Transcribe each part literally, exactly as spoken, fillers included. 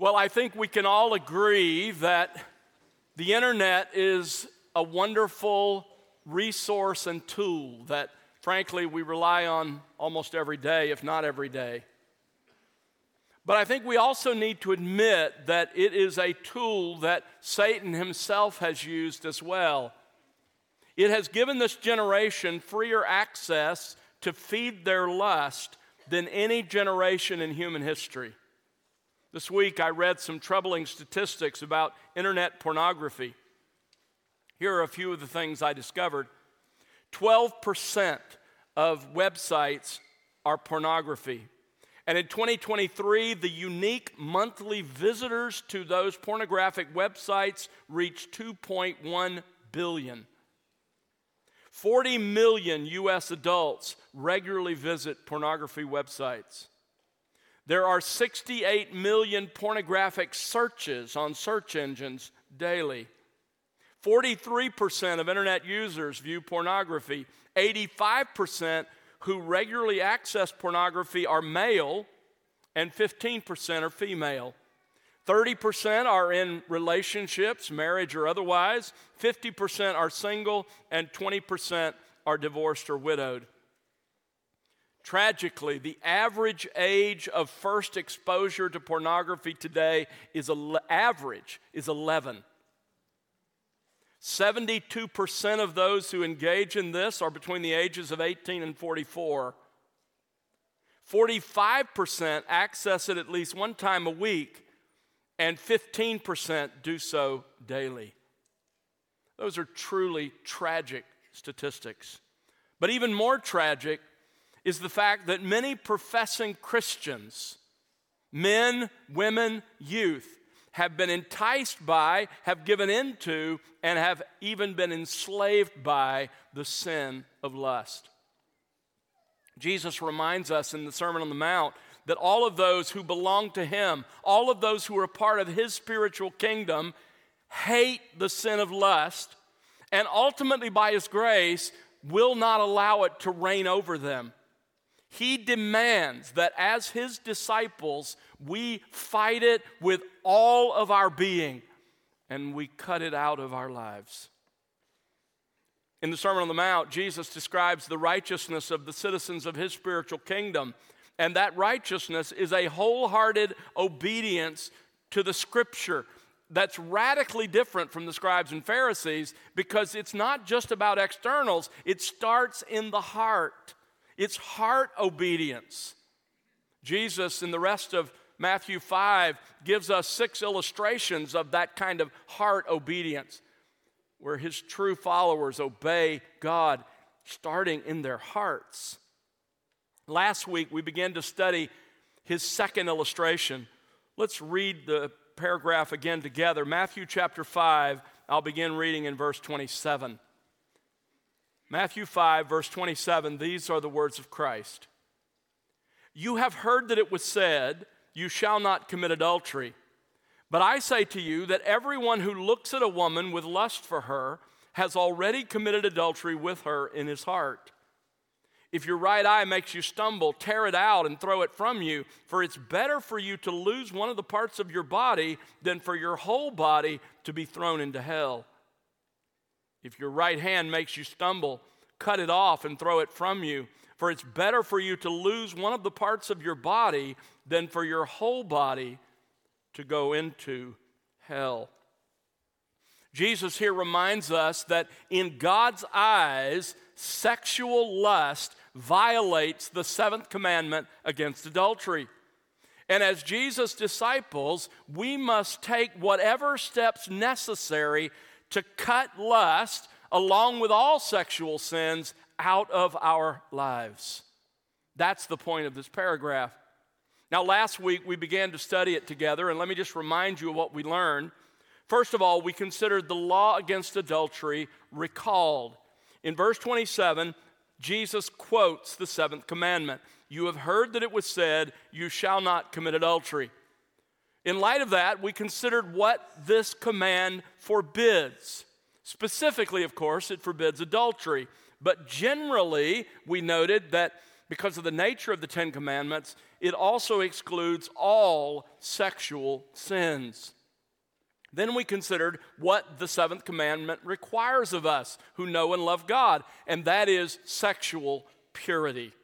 Well, I think we can all agree that the internet is a wonderful resource and tool that, frankly, we rely on almost every day, if not every day. But I think we also need to admit that it is a tool that Satan himself has used as well. It has given this generation freer access to feed their lust than any generation in human history. This week I read some troubling statistics about internet pornography. Here are a few of the things I discovered. twelve percent of websites are pornography. And in twenty twenty-three, the unique monthly visitors to those pornographic websites reached two point one billion. forty million U S adults regularly visit pornography websites. There are sixty-eight million pornographic searches on search engines daily. forty-three percent of internet users view pornography. eighty-five percent who regularly access pornography are male, and fifteen percent are female. thirty percent are in relationships, marriage or otherwise. fifty percent are single, and twenty percent are divorced or widowed. Tragically, the average age of first exposure to pornography today is ele- average is eleven. seventy-two percent of those who engage in this are between the ages of eighteen and forty-four. forty-five percent access it at least one time a week, and fifteen percent do so daily. Those are truly tragic statistics. But even more tragic is the fact that many professing Christians, men, women, youth, have been enticed by, have given into, and have even been enslaved by the sin of lust. Jesus reminds us in the Sermon on the Mount that all of those who belong to Him, all of those who are a part of His spiritual kingdom, hate the sin of lust, and ultimately by His grace will not allow it to reign over them. He demands that as His disciples, we fight it with all of our being, and we cut it out of our lives. In the Sermon on the Mount, Jesus describes the righteousness of the citizens of His spiritual kingdom, and that righteousness is a wholehearted obedience to the Scripture that's radically different from the scribes and Pharisees, because it's not just about externals, it starts in the heart. It's heart obedience. Jesus, in the rest of Matthew five, gives us six illustrations of that kind of heart obedience, where His true followers obey God, starting in their hearts. Last week, we began to study His second illustration. Let's read the paragraph again together. Matthew chapter five, I'll begin reading in verse twenty-seven. Matthew five, verse twenty-seven, these are the words of Christ. You have heard that it was said, you shall not commit adultery. But I say to you that everyone who looks at a woman with lust for her has already committed adultery with her in his heart. If your right eye makes you stumble, tear it out and throw it from you, for it's better for you to lose one of the parts of your body than for your whole body to be thrown into hell. If your right hand makes you stumble, cut it off and throw it from you, for it's better for you to lose one of the parts of your body than for your whole body to go into hell. Jesus here reminds us that in God's eyes, sexual lust violates the seventh commandment against adultery. And as Jesus' disciples, we must take whatever steps necessary to cut lust, along with all sexual sins, out of our lives. That's the point of this paragraph. Now, last week we began to study it together, and let me just remind you of what we learned. First of all, we considered the law against adultery recalled. In verse twenty-seven, Jesus quotes the seventh commandment. You have heard that it was said, you shall not commit adultery. In light of that, we considered what this command forbids. Specifically, of course, it forbids adultery. But generally, we noted that because of the nature of the Ten Commandments, it also excludes all sexual sins. Then we considered what the seventh commandment requires of us who know and love God, and that is sexual purity.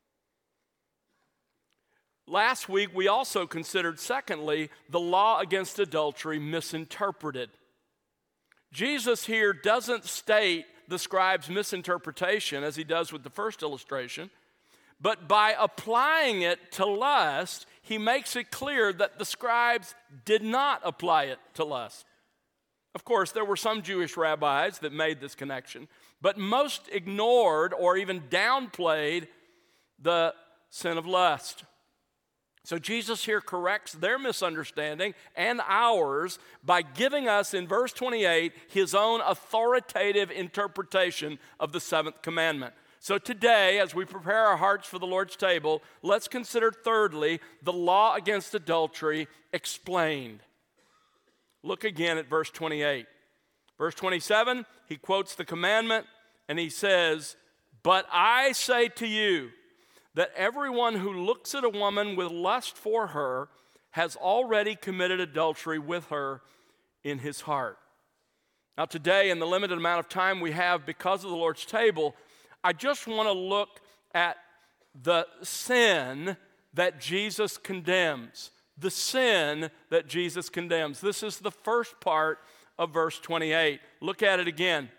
Last week, we also considered, secondly, the law against adultery misinterpreted. Jesus here doesn't state the scribe's misinterpretation as he does with the first illustration, but by applying it to lust, he makes it clear that the scribes did not apply it to lust. Of course, there were some Jewish rabbis that made this connection, but most ignored or even downplayed the sin of lust. So Jesus here corrects their misunderstanding and ours by giving us in verse twenty-eight his own authoritative interpretation of the seventh commandment. So today, as we prepare our hearts for the Lord's table, let's consider thirdly the law against adultery explained. Look again at verse twenty-eight. Verse twenty-seven, he quotes the commandment and he says, "But I say to you, that everyone who looks at a woman with lust for her has already committed adultery with her in his heart." Now today, in the limited amount of time we have because of the Lord's table, I just want to look at the sin that Jesus condemns. The sin that Jesus condemns. This is the first part of verse twenty-eight. Look at it again.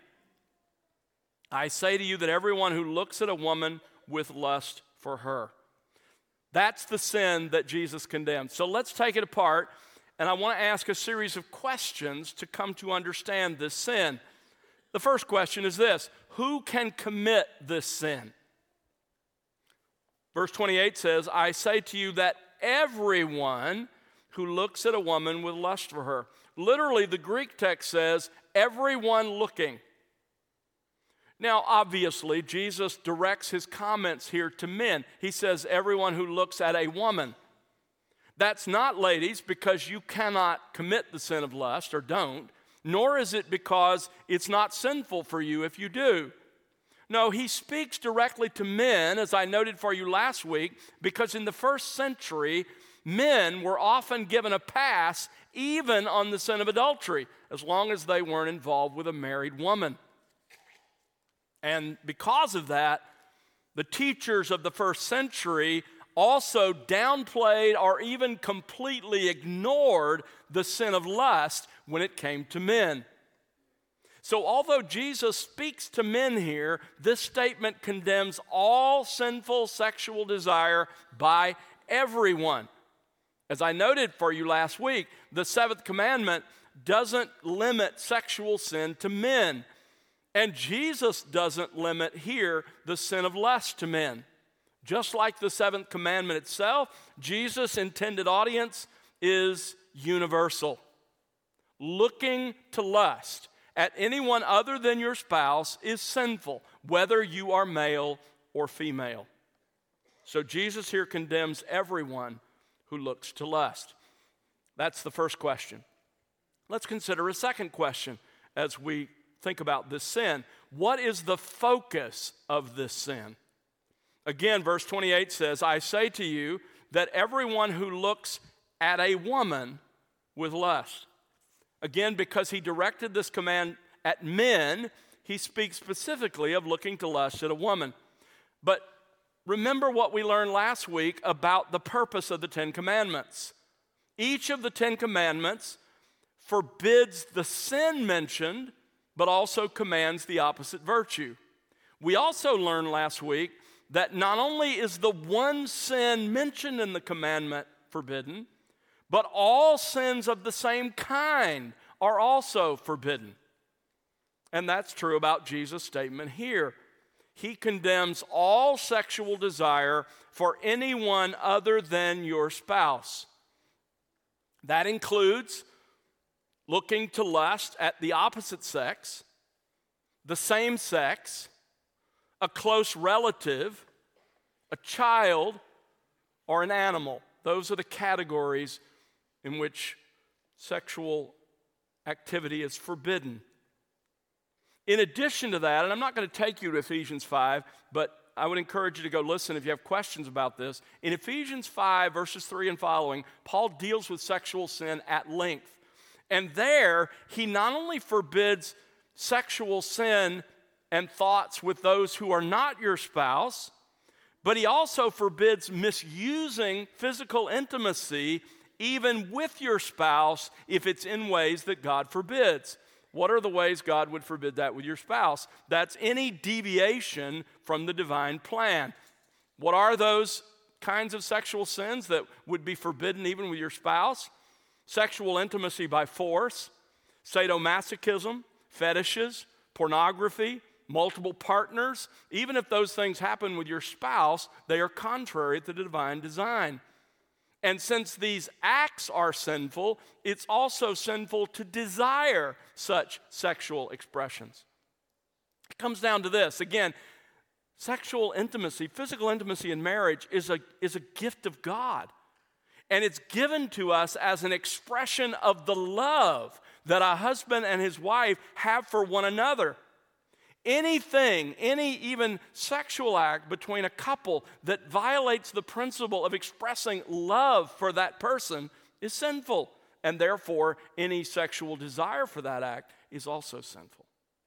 "I say to you that everyone who looks at a woman with lust for her." That's the sin that Jesus condemned. So let's take it apart, and I want to ask a series of questions to come to understand this sin. The first question is this: who can commit this sin? Verse twenty-eight says, "I say to you that everyone who looks at a woman with lust for her." Literally, the Greek text says, everyone looking. Now, obviously, Jesus directs his comments here to men. He says, everyone who looks at a woman. That's not, ladies, because you cannot commit the sin of lust, or don't, nor is it because it's not sinful for you if you do. No, he speaks directly to men, as I noted for you last week, because in the first century, men were often given a pass even on the sin of adultery, as long as they weren't involved with a married woman. And because of that, the teachers of the first century also downplayed or even completely ignored the sin of lust when it came to men. So although Jesus speaks to men here, this statement condemns all sinful sexual desire by everyone. As I noted for you last week, the seventh commandment doesn't limit sexual sin to men. And Jesus doesn't limit here the sin of lust to men. Just like the seventh commandment itself, Jesus' intended audience is universal. Looking to lust at anyone other than your spouse is sinful, whether you are male or female. So Jesus here condemns everyone who looks to lust. That's the first question. Let's consider a second question as we think about this sin. What is the focus of this sin? Again, verse twenty-eight says, "I say to you that everyone who looks at a woman with lust." Again, because he directed this command at men, he speaks specifically of looking to lust at a woman. But remember what we learned last week about the purpose of the Ten Commandments. Each of the Ten Commandments forbids the sin mentioned, but also commands the opposite virtue. We also learned last week that not only is the one sin mentioned in the commandment forbidden, but all sins of the same kind are also forbidden. And that's true about Jesus' statement here. He condemns all sexual desire for anyone other than your spouse. That includes looking to lust at the opposite sex, the same sex, a close relative, a child, or an animal. Those are the categories in which sexual activity is forbidden. In addition to that, and I'm not going to take you to Ephesians five, but I would encourage you to go listen if you have questions about this. In Ephesians five, verses three and following, Paul deals with sexual sin at length. And there, he not only forbids sexual sin and thoughts with those who are not your spouse, but he also forbids misusing physical intimacy even with your spouse if it's in ways that God forbids. What are the ways God would forbid that with your spouse? That's any deviation from the divine plan. What are those kinds of sexual sins that would be forbidden even with your spouse? Sexual intimacy by force, sadomasochism, fetishes, pornography, multiple partners. Even if those things happen with your spouse, they are contrary to the divine design. And since these acts are sinful, it's also sinful to desire such sexual expressions. It comes down to this. Again, sexual intimacy, physical intimacy in marriage is a, is a gift of God. And it's given to us as an expression of the love that a husband and his wife have for one another. Anything, any even sexual act between a couple that violates the principle of expressing love for that person is sinful. And therefore, any sexual desire for that act is also sinful.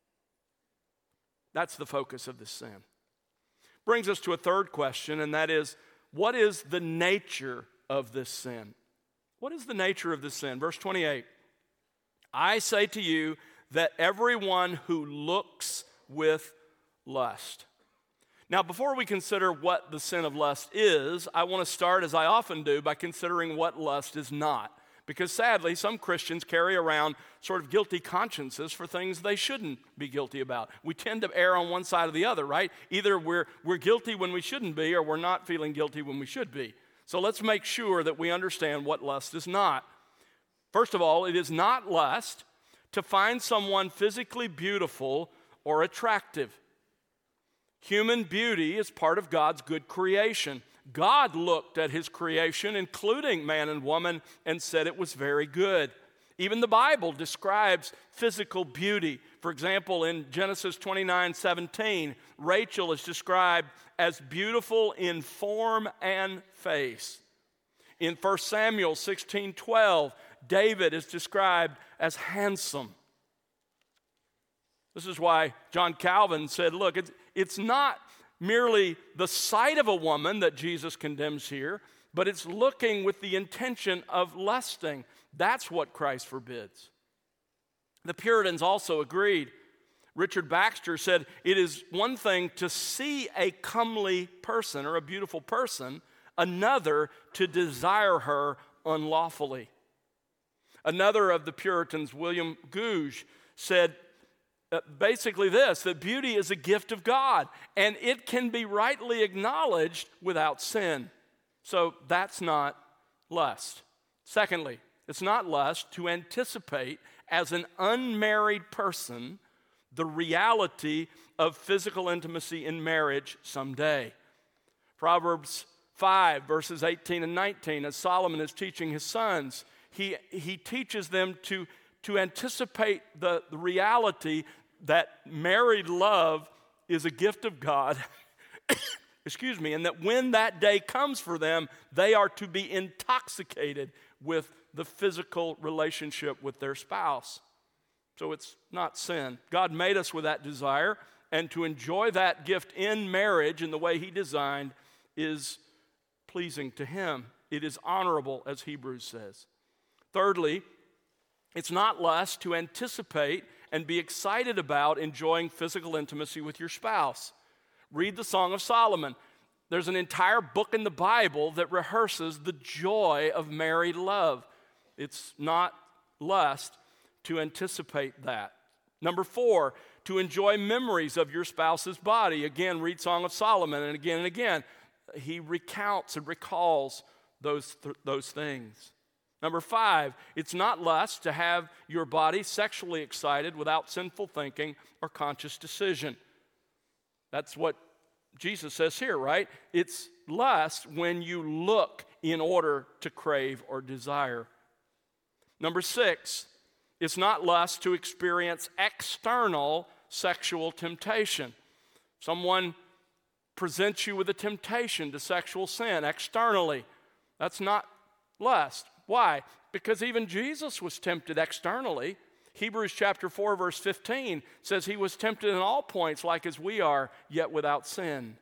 That's the focus of this sin. Brings us to a third question, and that is, what is the nature of this sin? What is the nature of this sin? Verse twenty-eight, I say to you that everyone who looks with lust. Now, before we consider what the sin of lust is, I want to start, as I often do, by considering what lust is not. Because sadly, some Christians carry around sort of guilty consciences for things they shouldn't be guilty about. We tend to err on one side or the other, right? Either we're, we're guilty when we shouldn't be, or we're not feeling guilty when we should be. So let's make sure that we understand what lust is not. First of all, it is not lust to find someone physically beautiful or attractive. Human beauty is part of God's good creation. God looked at his creation, including man and woman, and said it was very good. Even the Bible describes physical beauty. For example, in Genesis twenty-nine seventeen, Rachel is described as beautiful in form and face. In First Samuel sixteen twelve, David is described as handsome. This is why John Calvin said, look, it's, it's not merely the sight of a woman that Jesus condemns here, but it's looking with the intention of lusting. That's what Christ forbids. The Puritans also agreed. Richard Baxter said, it is one thing to see a comely person or a beautiful person, another to desire her unlawfully. Another of the Puritans, William Gouge, said, Uh, basically this, that beauty is a gift of God, and it can be rightly acknowledged without sin. So that's not lust. Secondly, it's not lust to anticipate as an unmarried person the reality of physical intimacy in marriage someday. Proverbs five, verses eighteen and nineteen, as Solomon is teaching his sons, he, he teaches them to, to anticipate the, the reality that married love is a gift of God, excuse me, and that when that day comes for them, they are to be intoxicated with the physical relationship with their spouse. So it's not sin. God made us with that desire, and to enjoy that gift in marriage in the way he designed is pleasing to him. It is honorable, as Hebrews says. Thirdly, it's not lust to anticipate and be excited about enjoying physical intimacy with your spouse. Read the Song of Solomon. There's an entire book in the Bible that rehearses the joy of married love. It's not lust to anticipate that. Number four, to enjoy memories of your spouse's body. Again, read Song of Solomon, and again and again, he recounts and recalls those, th- those things. Number five, it's not lust to have your body sexually excited without sinful thinking or conscious decision. That's what Jesus says here, right? It's lust when you look in order to crave or desire. Number six, it's not lust to experience external sexual temptation. Someone presents you with a temptation to sexual sin externally. That's not lust. Why? Because even Jesus was tempted externally. Hebrews chapter four, verse fifteen says he was tempted in all points like as we are, yet without sin.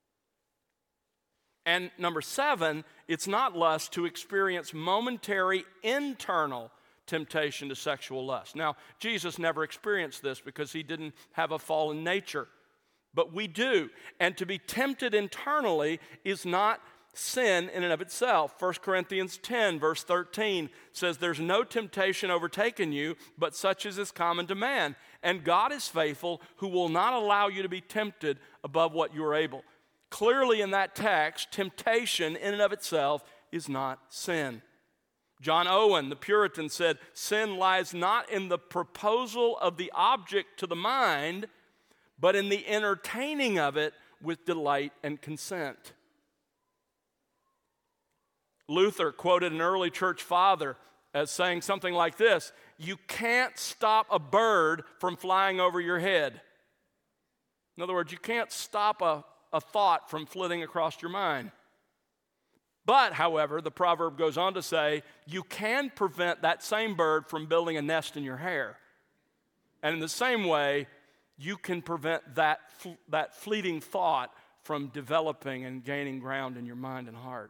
And number seven, it's not lust to experience momentary internal temptation to sexual lust. Now, Jesus never experienced this because he didn't have a fallen nature, but we do. And to be tempted internally is not sin in and of itself. First Corinthians ten, verse thirteen says, there's no temptation overtaken you, but such as is common to man. And God is faithful, who will not allow you to be tempted above what you are able. Clearly in that text, temptation in and of itself is not sin. John Owen, the Puritan, said, sin lies not in the proposal of the object to the mind, but in the entertaining of it with delight and consent. Luther quoted an early church father as saying something like this: you can't stop a bird from flying over your head. In other words, you can't stop a, a thought from flitting across your mind. But, however, the proverb goes on to say, you can prevent that same bird from building a nest in your hair. And in the same way, you can prevent that, that fleeting thought from developing and gaining ground in your mind and heart.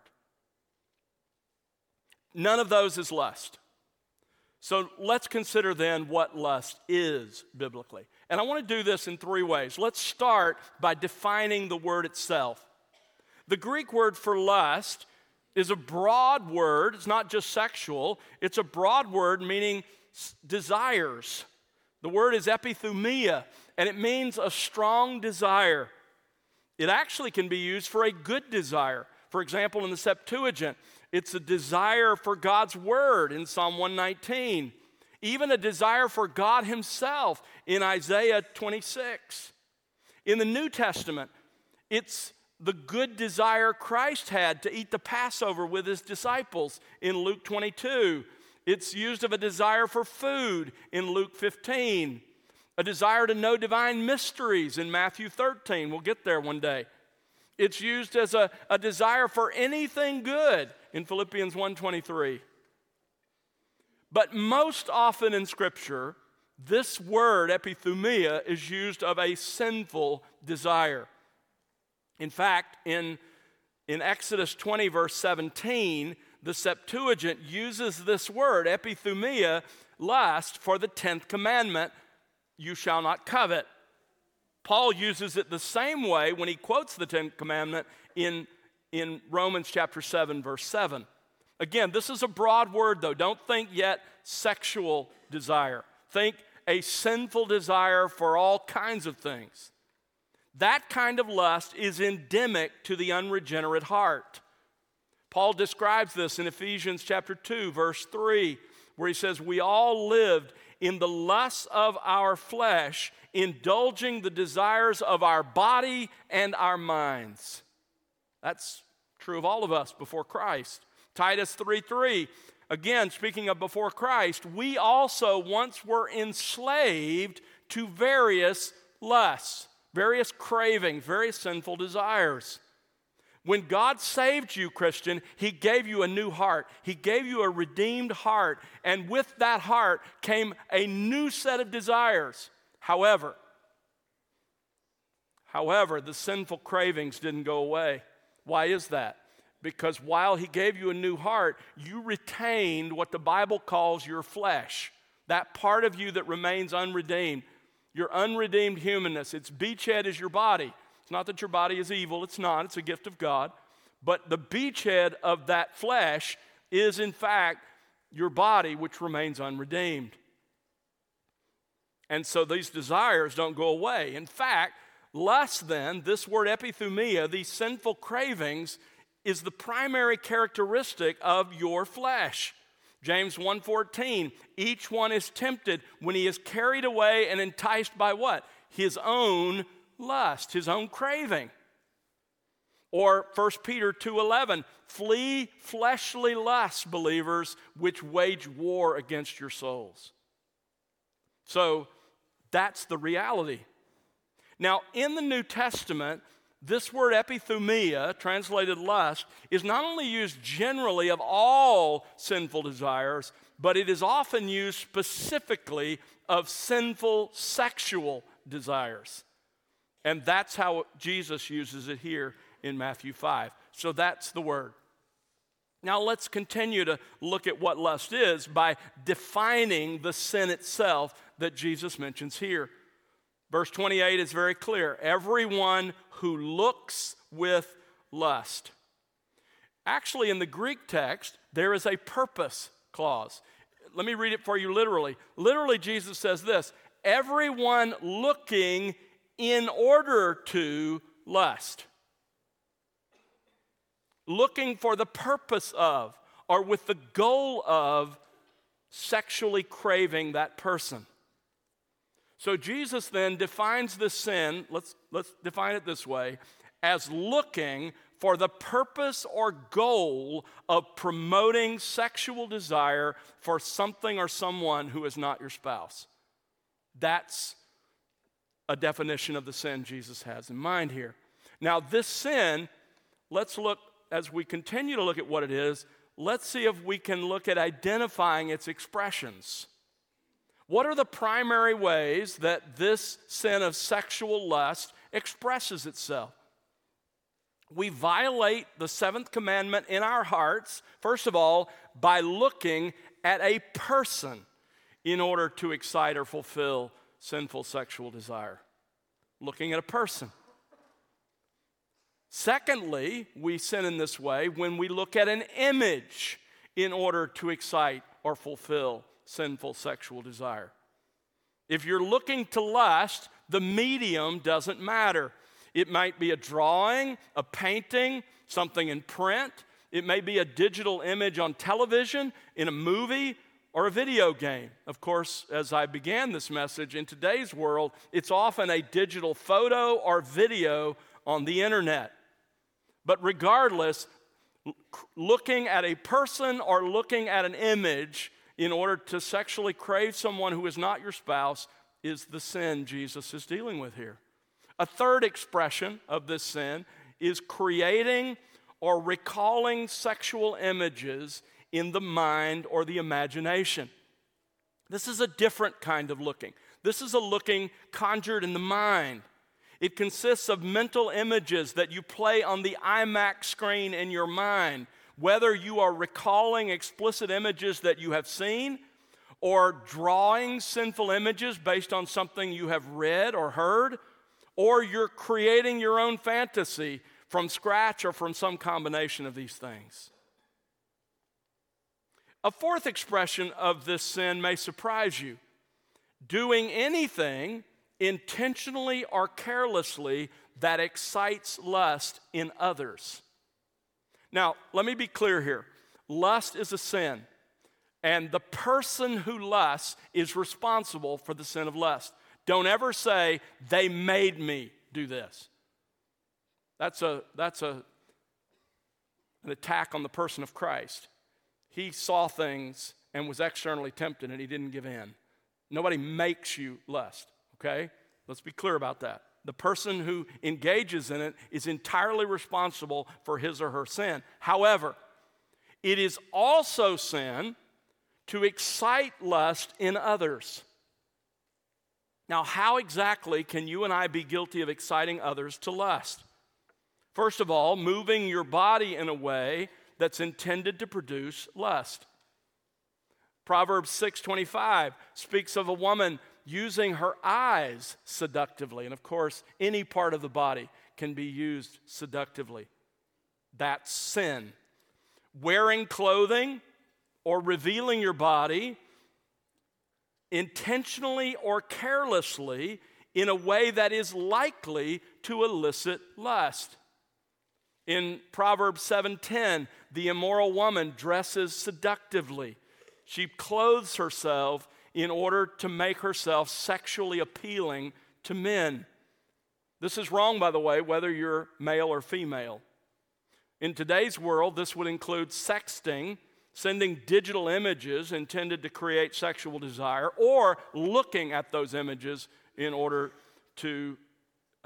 None of those is lust. So let's consider then what lust is biblically. And I want to do this in three ways. Let's start by defining the word itself. The Greek word for lust is a broad word. It's not just sexual. It's a broad word meaning desires. The word is epithumia, and it means a strong desire. It actually can be used for a good desire. For example, in the Septuagint, it's a desire for God's word in Psalm one nineteen. Even a desire for God himself in Isaiah twenty-six. In the New Testament, it's the good desire Christ had to eat the Passover with his disciples in Luke twenty-two. It's used of a desire for food in Luke fifteen. A desire to know divine mysteries in Matthew thirteen. We'll get there one day. It's used as a, a desire for anything good in Philippians one twenty-three. But most often in Scripture, this word, epithumia, is used of a sinful desire. In fact, in, in Exodus twenty, verse seventeen, the Septuagint uses this word, epithumia, lust, for the tenth commandment, you shall not covet. Paul uses it the same way when he quotes the tenth commandment in, in Romans chapter seven, verse seven. Again, this is a broad word, though. Don't think yet sexual desire. Think a sinful desire for all kinds of things. That kind of lust is endemic to the unregenerate heart. Paul describes this in Ephesians chapter two, verse three, where he says, we all lived in the lusts of our flesh, indulging the desires of our body and our minds. That's true of all of us before Christ. Titus three three, again, speaking of before Christ, we also once were enslaved to various lusts, various cravings, various sinful desires. When God saved you, Christian, he gave you a new heart. He gave you a redeemed heart. And with that heart came a new set of desires. However, however, the sinful cravings didn't go away. Why is that? Because while he gave you a new heart, you retained what the Bible calls your flesh, that part of you that remains unredeemed, your unredeemed humanness. Its beachhead is your body. It's not that your body is evil. It's not. It's a gift of God. But the beachhead of that flesh is, in fact, your body, which remains unredeemed. And so these desires don't go away. In fact, lust then, this word epithumia, these sinful cravings, is the primary characteristic of your flesh. James one fourteen, each one is tempted when he is carried away and enticed by what? His own lust, his own craving. Or First Peter two eleven, flee fleshly lusts, believers, which wage war against your souls. So that's the reality. Now, in the New Testament, This word epithumia, translated lust, is not only used generally of all sinful desires, but it is often used specifically of sinful sexual desires. And that's how Jesus uses it here in Matthew five. So that's the word. Now let's continue to look at what lust is by defining the sin itself that Jesus mentions here. Verse twenty-eight is very clear. Everyone who looks with lust. Actually, in the Greek text, there is a purpose clause. Let me read it for you literally. Literally, Jesus says this: everyone looking in order to lust. Looking for the purpose of, or with the goal of, sexually craving that person. So Jesus then defines this sin, let's, let's define it this way, as looking for the purpose or goal of promoting sexual desire for something or someone who is not your spouse. That's a definition of the sin Jesus has in mind here. Now this sin, let's look, as we continue to look at what it is, let's see if we can look at identifying its expressions. What are the primary ways that this sin of sexual lust expresses itself? We violate the seventh commandment in our hearts, first of all, by looking at a person in order to excite or fulfill sinful sexual desire. Looking at a person. Secondly, we sin in this way when we look at an image in order to excite or fulfill sinful sexual desire. If you're looking to lust, the medium doesn't matter. It might be a drawing, a painting, something in print. It may be a digital image on television, in a movie, or a video game. Of course, as I began this message, in today's world, it's often a digital photo or video on the internet. But regardless, looking at a person or looking at an image in order to sexually crave someone who is not your spouse is the sin Jesus is dealing with here. A third expression of this sin is creating or recalling sexual images in the mind or the imagination. This is a different kind of looking. This is a looking conjured in the mind. It consists of mental images that you play on the IMAX screen in your mind, whether you are recalling explicit images that you have seen or drawing sinful images based on something you have read or heard, or you're creating your own fantasy from scratch or from some combination of these things. A fourth expression of this sin may surprise you. Doing anything intentionally or carelessly that excites lust in others. Now, let me be clear here. Lust is a sin, and the person who lusts is responsible for the sin of lust. Don't ever say, they made me do this. That's a that's a an attack on the person of Christ. He saw things and was externally tempted, and he didn't give in. Nobody makes you lust, okay? Let's be clear about that. The person who engages in it is entirely responsible for his or her sin. However, it is also sin to excite lust in others. Now, how exactly can you and I be guilty of exciting others to lust? First of all, moving your body in a way that's intended to produce lust. Proverbs six twenty-five speaks of a woman using her eyes seductively. And of course, any part of the body can be used seductively. That's sin. Wearing clothing or revealing your body intentionally or carelessly in a way that is likely to elicit lust. In Proverbs seven ten, the immoral woman dresses seductively. She clothes herself in order to make herself sexually appealing to men. This is wrong, by the way, whether you're male or female. In today's world, this would include sexting, sending digital images intended to create sexual desire, or looking at those images in order to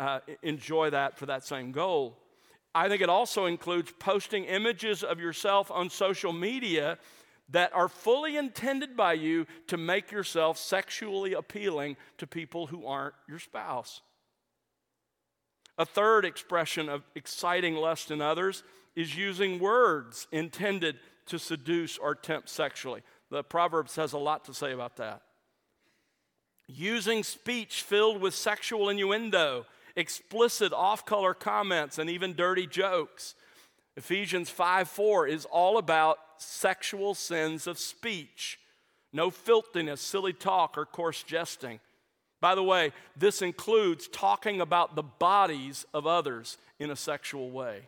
uh, enjoy that for that same goal. I think it also includes posting images of yourself on social media that are fully intended by you to make yourself sexually appealing to people who aren't your spouse. A third expression of exciting lust in others is using words intended to seduce or tempt sexually. The Proverbs has a lot to say about that. Using speech filled with sexual innuendo, explicit off-color comments, and even dirty jokes. Ephesians five four is all about sexual sins of speech. No filthiness, silly talk, or coarse jesting. By the way, this includes talking about the bodies of others in a sexual way.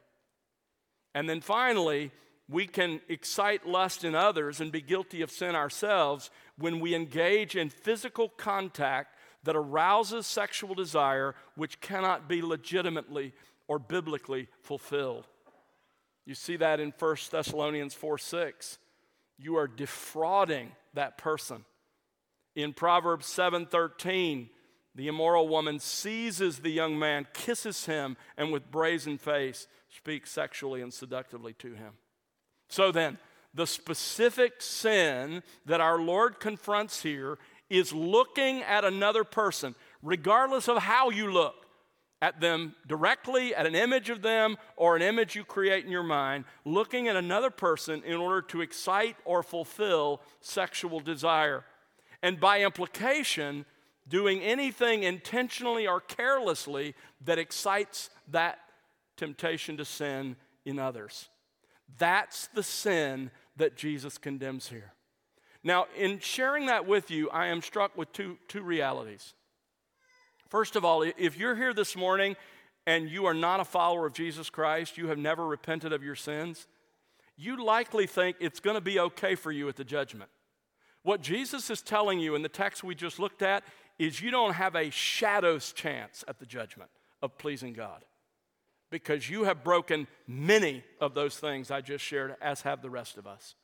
And then finally, we can excite lust in others and be guilty of sin ourselves when we engage in physical contact that arouses sexual desire which cannot be legitimately or biblically fulfilled. You see that in First Thessalonians four six. You are defrauding that person. In Proverbs seven thirteen, the immoral woman seizes the young man, kisses him, and with brazen face speaks sexually and seductively to him. So then, the specific sin that our Lord confronts here is looking at another person, regardless of how you look at them directly, at an image of them, or an image you create in your mind, looking at another person in order to excite or fulfill sexual desire. And by implication, doing anything intentionally or carelessly that excites that temptation to sin in others. That's the sin that Jesus condemns here. Now, in sharing that with you, I am struck with two, two realities. First of all, if you're here this morning and you are not a follower of Jesus Christ, you have never repented of your sins, you likely think it's going to be okay for you at the judgment. What Jesus is telling you in the text we just looked at is you don't have a shadow's chance at the judgment of pleasing God, because you have broken many of those things I just shared, as have the rest of us.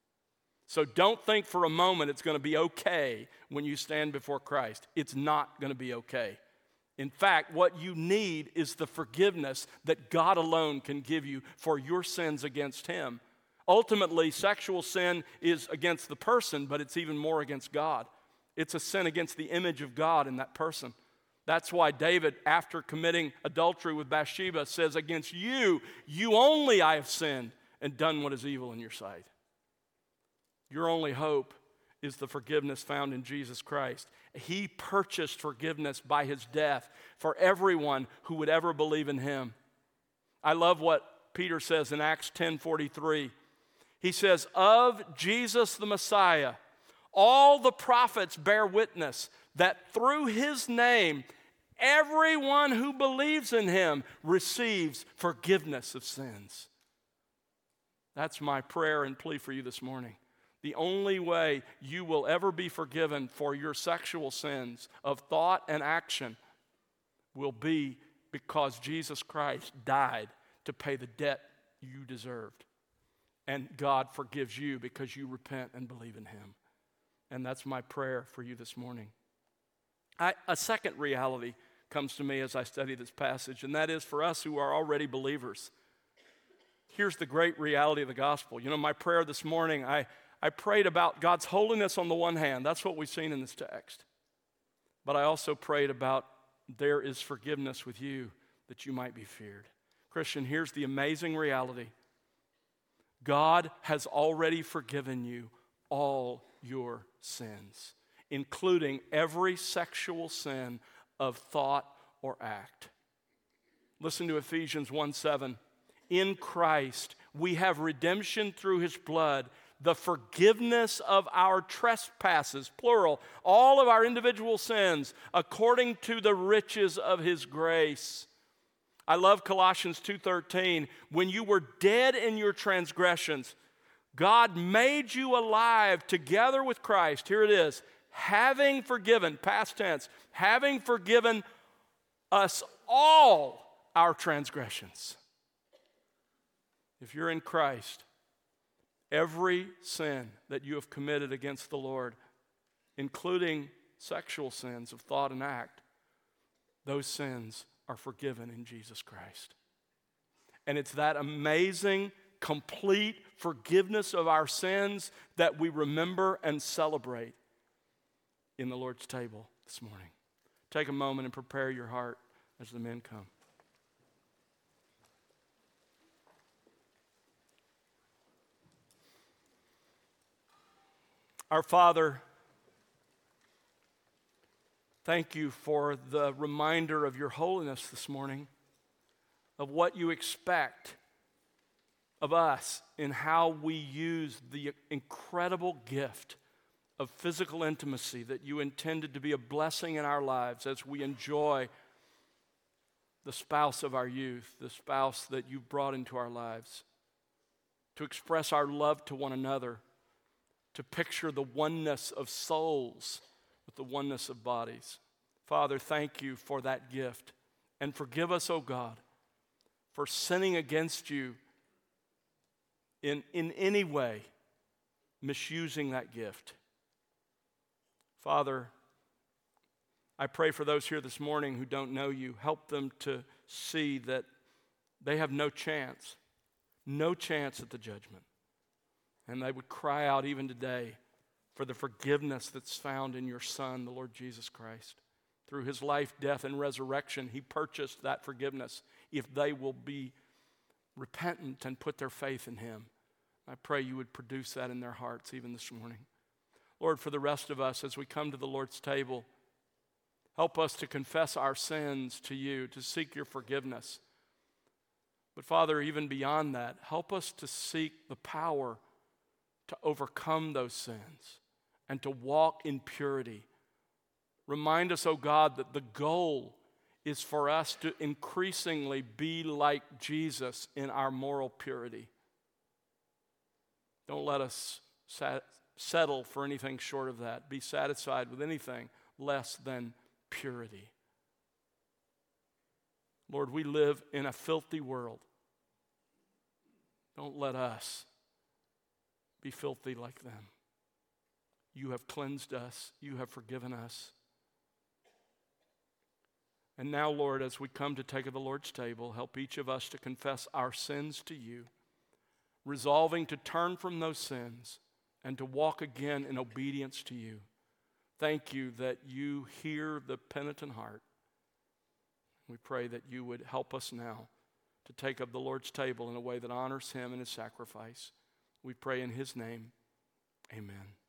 So don't think for a moment it's going to be okay when you stand before Christ. It's not going to be okay. In fact, what you need is the forgiveness that God alone can give you for your sins against Him. Ultimately, sexual sin is against the person, but it's even more against God. It's a sin against the image of God in that person. That's why David, after committing adultery with Bathsheba, says, "Against you, you only I have sinned and done what is evil in your sight." Your only hope is the forgiveness found in Jesus Christ. He purchased forgiveness by His death for everyone who would ever believe in Him. I love what Peter says in Acts ten forty-three. He says, "Of Jesus the Messiah, all the prophets bear witness that through His name, everyone who believes in Him receives forgiveness of sins." That's my prayer and plea for you this morning. The only way you will ever be forgiven for your sexual sins of thought and action will be because Jesus Christ died to pay the debt you deserved. And God forgives you because you repent and believe in Him. And that's my prayer for you this morning. I, a second reality comes to me as I study this passage, and that is for us who are already believers. Here's the great reality of the gospel. You know, my prayer this morning, I, I prayed about God's holiness on the one hand. That's what we've seen in this text. But I also prayed about there is forgiveness with you that you might be feared. Christian, here's the amazing reality. God has already forgiven you all your sins, including every sexual sin of thought or act. Listen to Ephesians one seven. In Christ, we have redemption through His blood, the forgiveness of our trespasses, plural, all of our individual sins, according to the riches of His grace. I love Colossians two thirteen. When you were dead in your transgressions, God made you alive together with Christ. Here it is. Having forgiven, past tense, having forgiven us all our transgressions. If you're in Christ, every sin that you have committed against the Lord, including sexual sins of thought and act, those sins are forgiven in Jesus Christ. And it's that amazing, complete forgiveness of our sins that we remember and celebrate in the Lord's table this morning. Take a moment and prepare your heart as the men come. Our Father, thank you for the reminder of your holiness this morning, of what you expect of us in how we use the incredible gift of physical intimacy that you intended to be a blessing in our lives as we enjoy the spouse of our youth, the spouse that you brought into our lives, to express our love to one another, to picture the oneness of souls with the oneness of bodies. Father, thank you for that gift. And forgive us, O God, for sinning against you in, in any way, misusing that gift. Father, I pray for those here this morning who don't know you. Help them to see that they have no chance, no chance at the judgment. And they would cry out even today for the forgiveness that's found in your Son, the Lord Jesus Christ. Through his life, death, and resurrection, he purchased that forgiveness if they will be repentant and put their faith in him. I pray you would produce that in their hearts even this morning. Lord, for the rest of us, as we come to the Lord's table, help us to confess our sins to you, to seek your forgiveness. But Father, even beyond that, help us to seek the power to overcome those sins and to walk in purity. Remind us, oh God, that the goal is for us to increasingly be like Jesus in our moral purity. Don't let us sat- settle for anything short of that. Be satisfied with anything less than purity. Lord, we live in a filthy world. Don't let us be filthy like them. You have cleansed us. You have forgiven us. And now, Lord, as we come to take of the Lord's table, help each of us to confess our sins to you, resolving to turn from those sins and to walk again in obedience to you. Thank you that you hear the penitent heart. We pray that you would help us now to take of the Lord's table in a way that honors him and his sacrifice. We pray in his name, amen.